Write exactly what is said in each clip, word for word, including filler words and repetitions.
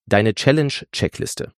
deine Challenge-Checkliste.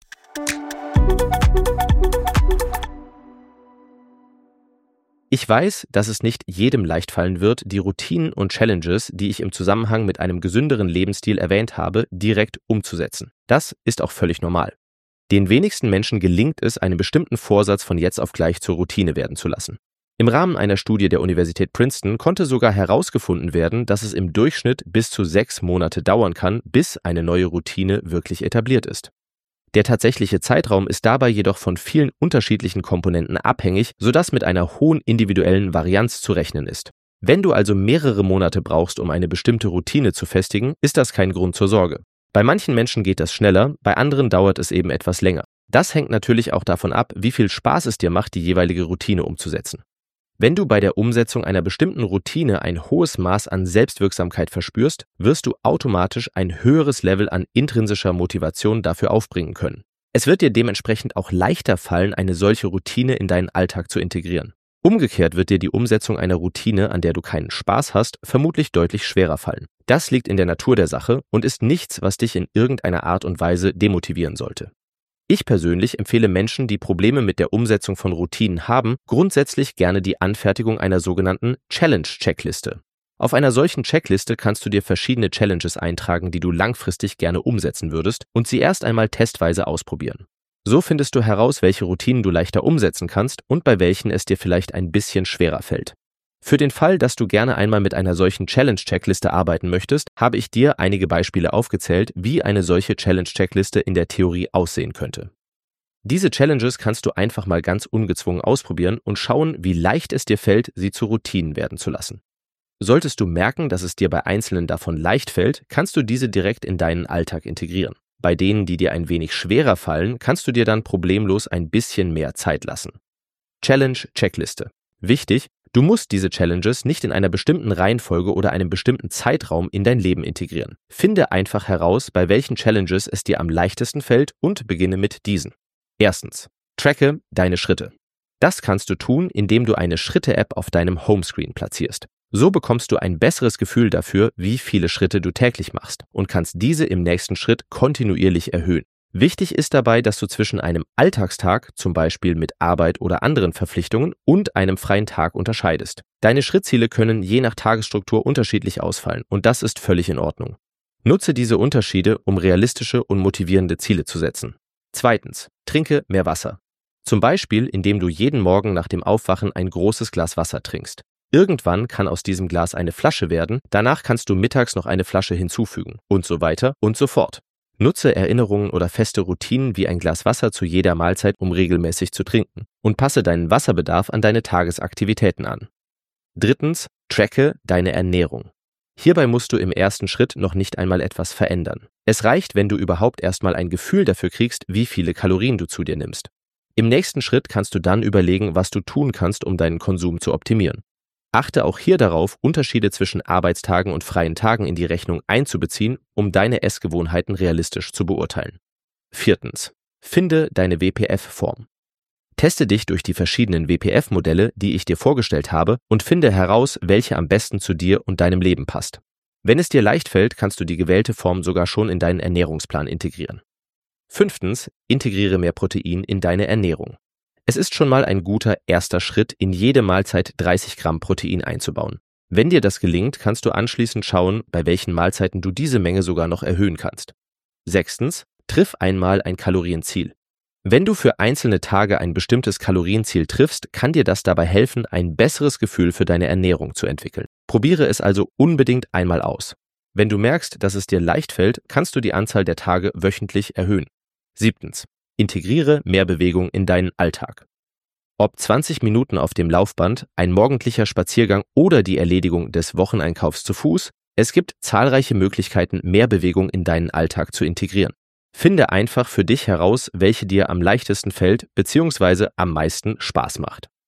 Ich weiß, dass es nicht jedem leicht fallen wird, die Routinen und Challenges, die ich im Zusammenhang mit einem gesünderen Lebensstil erwähnt habe, direkt umzusetzen. Das ist auch völlig normal. Den wenigsten Menschen gelingt es, einen bestimmten Vorsatz von jetzt auf gleich zur Routine werden zu lassen. Im Rahmen einer Studie der Universität Princeton konnte sogar herausgefunden werden, dass es im Durchschnitt bis zu sechs Monate dauern kann, bis eine neue Routine wirklich etabliert ist. Der tatsächliche Zeitraum ist dabei jedoch von vielen unterschiedlichen Komponenten abhängig, sodass mit einer hohen individuellen Varianz zu rechnen ist. Wenn du also mehrere Monate brauchst, um eine bestimmte Routine zu festigen, ist das kein Grund zur Sorge. Bei manchen Menschen geht das schneller, bei anderen dauert es eben etwas länger. Das hängt natürlich auch davon ab, wie viel Spaß es dir macht, die jeweilige Routine umzusetzen. Wenn du bei der Umsetzung einer bestimmten Routine ein hohes Maß an Selbstwirksamkeit verspürst, wirst du automatisch ein höheres Level an intrinsischer Motivation dafür aufbringen können. Es wird dir dementsprechend auch leichter fallen, eine solche Routine in deinen Alltag zu integrieren. Umgekehrt wird dir die Umsetzung einer Routine, an der du keinen Spaß hast, vermutlich deutlich schwerer fallen. Das liegt in der Natur der Sache und ist nichts, was dich in irgendeiner Art und Weise demotivieren sollte. Ich persönlich empfehle Menschen, die Probleme mit der Umsetzung von Routinen haben, grundsätzlich gerne die Anfertigung einer sogenannten Challenge-Checkliste. Auf einer solchen Checkliste kannst du dir verschiedene Challenges eintragen, die du langfristig gerne umsetzen würdest und sie erst einmal testweise ausprobieren. So findest du heraus, welche Routinen du leichter umsetzen kannst und bei welchen es dir vielleicht ein bisschen schwerer fällt. Für den Fall, dass du gerne einmal mit einer solchen Challenge-Checkliste arbeiten möchtest, habe ich dir einige Beispiele aufgezählt, wie eine solche Challenge-Checkliste in der Theorie aussehen könnte. Diese Challenges kannst du einfach mal ganz ungezwungen ausprobieren und schauen, wie leicht es dir fällt, sie zu Routinen werden zu lassen. Solltest du merken, dass es dir bei einzelnen davon leicht fällt, kannst du diese direkt in deinen Alltag integrieren. Bei denen, die dir ein wenig schwerer fallen, kannst du dir dann problemlos ein bisschen mehr Zeit lassen. Challenge-Checkliste. Wichtig: Du musst diese Challenges nicht in einer bestimmten Reihenfolge oder einem bestimmten Zeitraum in dein Leben integrieren. Finde einfach heraus, bei welchen Challenges es dir am leichtesten fällt und beginne mit diesen. Erstens. Tracke deine Schritte. Das kannst du tun, indem du eine Schritte-App auf deinem Homescreen platzierst. So bekommst du ein besseres Gefühl dafür, wie viele Schritte du täglich machst und kannst diese im nächsten Schritt kontinuierlich erhöhen. Wichtig ist dabei, dass du zwischen einem Alltagstag, zum Beispiel mit Arbeit oder anderen Verpflichtungen, und einem freien Tag unterscheidest. Deine Schrittziele können je nach Tagesstruktur unterschiedlich ausfallen und das ist völlig in Ordnung. Nutze diese Unterschiede, um realistische und motivierende Ziele zu setzen. Zweitens. Trinke mehr Wasser. Zum Beispiel, indem du jeden Morgen nach dem Aufwachen ein großes Glas Wasser trinkst. Irgendwann kann aus diesem Glas eine Flasche werden, danach kannst du mittags noch eine Flasche hinzufügen und so weiter und so fort. Nutze Erinnerungen oder feste Routinen wie ein Glas Wasser zu jeder Mahlzeit, um regelmäßig zu trinken, und passe deinen Wasserbedarf an deine Tagesaktivitäten an. Drittens. Tracke deine Ernährung. Hierbei musst du im ersten Schritt noch nicht einmal etwas verändern. Es reicht, wenn du überhaupt erstmal ein Gefühl dafür kriegst, wie viele Kalorien du zu dir nimmst. Im nächsten Schritt kannst du dann überlegen, was du tun kannst, um deinen Konsum zu optimieren. Achte auch hier darauf, Unterschiede zwischen Arbeitstagen und freien Tagen in die Rechnung einzubeziehen, um deine Essgewohnheiten realistisch zu beurteilen. Viertens. Finde deine W P F-Form. Teste dich durch die verschiedenen W P F-Modelle, die ich dir vorgestellt habe, und finde heraus, welche am besten zu dir und deinem Leben passt. Wenn es dir leicht fällt, kannst du die gewählte Form sogar schon in deinen Ernährungsplan integrieren. Fünftens. Integriere mehr Protein in deine Ernährung. Es ist schon mal ein guter erster Schritt, in jede Mahlzeit dreißig Gramm Protein einzubauen. Wenn dir das gelingt, kannst du anschließend schauen, bei welchen Mahlzeiten du diese Menge sogar noch erhöhen kannst. Sechstens. Triff einmal ein Kalorienziel. Wenn du für einzelne Tage ein bestimmtes Kalorienziel triffst, kann dir das dabei helfen, ein besseres Gefühl für deine Ernährung zu entwickeln. Probiere es also unbedingt einmal aus. Wenn du merkst, dass es dir leicht fällt, kannst du die Anzahl der Tage wöchentlich erhöhen. Siebtens. Integriere mehr Bewegung in deinen Alltag. Ob zwanzig Minuten auf dem Laufband, ein morgendlicher Spaziergang oder die Erledigung des Wocheneinkaufs zu Fuß, es gibt zahlreiche Möglichkeiten, mehr Bewegung in deinen Alltag zu integrieren. Finde einfach für dich heraus, welche dir am leichtesten fällt bzw. am meisten Spaß macht.